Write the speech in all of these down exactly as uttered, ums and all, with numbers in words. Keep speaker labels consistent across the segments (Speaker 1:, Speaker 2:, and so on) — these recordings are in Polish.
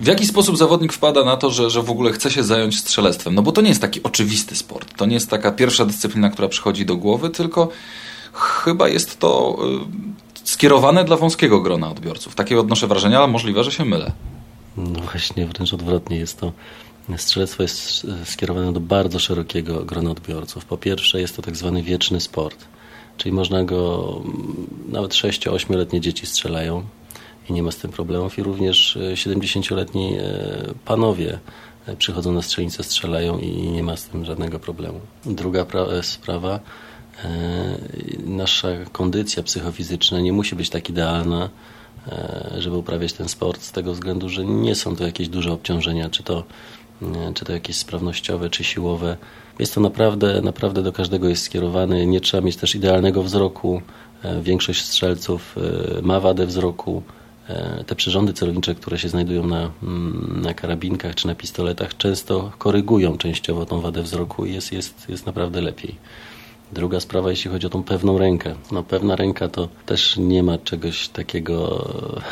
Speaker 1: W jaki sposób zawodnik wpada na to, że, że w ogóle chce się zająć strzelectwem? No bo to nie jest taki oczywisty sport. To nie jest taka pierwsza dyscyplina, która przychodzi do głowy, tylko chyba jest to y, skierowane dla wąskiego grona odbiorców. Takie odnoszę wrażenie, ale możliwe, że się mylę.
Speaker 2: No właśnie, wręcz odwrotnie jest to. Strzelectwo jest skierowane do bardzo szerokiego grona odbiorców. Po pierwsze jest to tak zwany wieczny sport, czyli można go, nawet sześcio-ośmioletnie dzieci strzelają i nie ma z tym problemów i również siedemdziesięcioletni panowie przychodzą na strzelnicę, strzelają i nie ma z tym żadnego problemu. Druga pra- sprawa, nasza kondycja psychofizyczna nie musi być tak idealna, żeby uprawiać ten sport, z tego względu, że nie są to jakieś duże obciążenia, czy to, czy to jakieś sprawnościowe, czy siłowe. Jest to naprawdę, naprawdę do każdego jest skierowany. Nie trzeba mieć też idealnego wzroku. Większość strzelców ma wadę wzroku. Te przyrządy celownicze, które się znajdują na, na karabinkach czy na pistoletach, często korygują częściowo tą wadę wzroku i jest, jest, jest naprawdę lepiej. Druga sprawa, jeśli chodzi o tą pewną rękę. No pewna ręka to też nie ma czegoś takiego,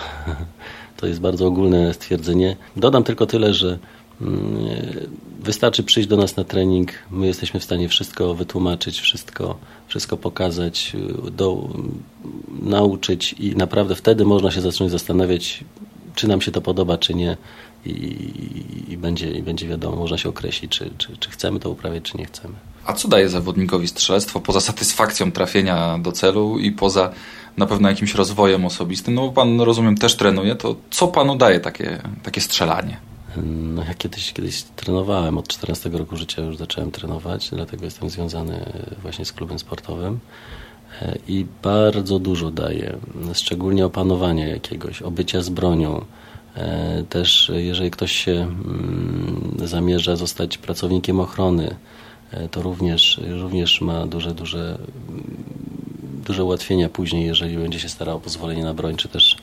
Speaker 2: to jest bardzo ogólne stwierdzenie. Dodam tylko tyle, że wystarczy przyjść do nas na trening, my jesteśmy w stanie wszystko wytłumaczyć, wszystko, wszystko pokazać, do, nauczyć i naprawdę wtedy można się zacząć zastanawiać, czy nam się to podoba, czy nie i, i, będzie, i będzie wiadomo, można się określić, czy, czy, czy chcemy to uprawiać, czy nie chcemy.
Speaker 1: A co daje zawodnikowi strzelectwo poza satysfakcją trafienia do celu i poza na pewno jakimś rozwojem osobistym? No bo pan, rozumiem, też trenuje, to co panu daje takie, takie strzelanie?
Speaker 2: No ja kiedyś, kiedyś trenowałem, od czternastego roku życia już zacząłem trenować, dlatego jestem związany właśnie z klubem sportowym i bardzo dużo daje, szczególnie opanowania jakiegoś, obycia z bronią. Też jeżeli ktoś się zamierza zostać pracownikiem ochrony, to również, również ma duże, duże, duże ułatwienia później, jeżeli będzie się starał o pozwolenie na broń, czy też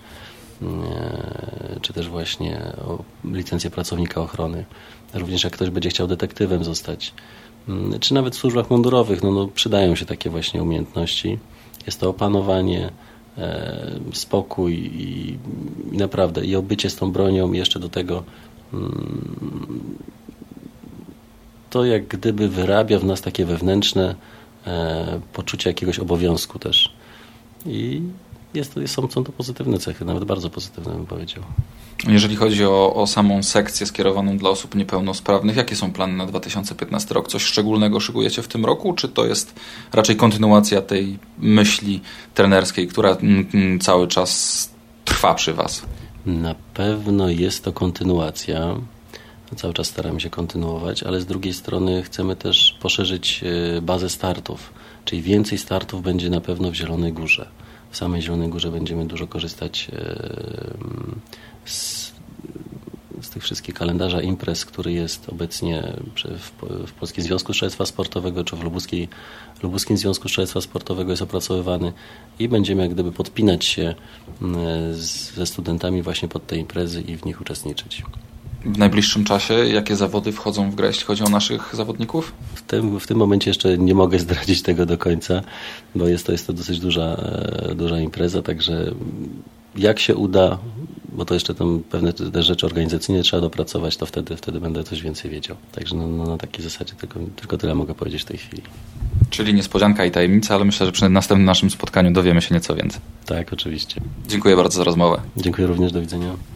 Speaker 2: czy też właśnie o licencję pracownika ochrony. Również jak ktoś będzie chciał detektywem zostać, czy nawet w służbach mundurowych, no, no przydają się takie właśnie umiejętności. Jest to opanowanie, e, spokój i, i naprawdę i obycie z tą bronią, jeszcze do tego mm, to jak gdyby wyrabia w nas takie wewnętrzne e, poczucie jakiegoś obowiązku też. I Jest to, są, są to pozytywne cechy, nawet bardzo pozytywne bym powiedział.
Speaker 1: Jeżeli chodzi o, o samą sekcję skierowaną dla osób niepełnosprawnych, jakie są plany na dwa tysiące piętnasty rok? Coś szczególnego szykujecie w tym roku, czy to jest raczej kontynuacja tej myśli trenerskiej, która mm, cały czas trwa przy was?
Speaker 2: Na pewno jest to kontynuacja. Cały czas staramy się kontynuować, ale z drugiej strony chcemy też poszerzyć bazę startów, czyli więcej startów będzie na pewno w Zielonej Górze. W samej Zielonej Górze będziemy dużo korzystać z, z tych wszystkich kalendarza imprez, który jest obecnie w, w Polskim Związku Strzelectwa Sportowego czy w Lubuskiej, Lubuskim Związku Strzelectwa Sportowego jest opracowywany i będziemy jak gdyby podpinać się z, ze studentami właśnie pod te imprezy i w nich uczestniczyć.
Speaker 1: W najbliższym czasie jakie zawody wchodzą w grę, jeśli chodzi o naszych zawodników?
Speaker 2: W tym, w tym momencie jeszcze nie mogę zdradzić tego do końca, bo jest to, jest to dosyć duża, duża impreza, także jak się uda, bo to jeszcze tam pewne te rzeczy organizacyjne trzeba dopracować, to wtedy, wtedy będę coś więcej wiedział. Także no, no, na takiej zasadzie tylko, tylko tyle mogę powiedzieć w tej chwili.
Speaker 1: Czyli niespodzianka i tajemnica, ale myślę, że przy następnym naszym spotkaniu dowiemy się nieco więcej.
Speaker 2: Tak, oczywiście.
Speaker 1: Dziękuję bardzo za rozmowę.
Speaker 2: Dziękuję również, do widzenia.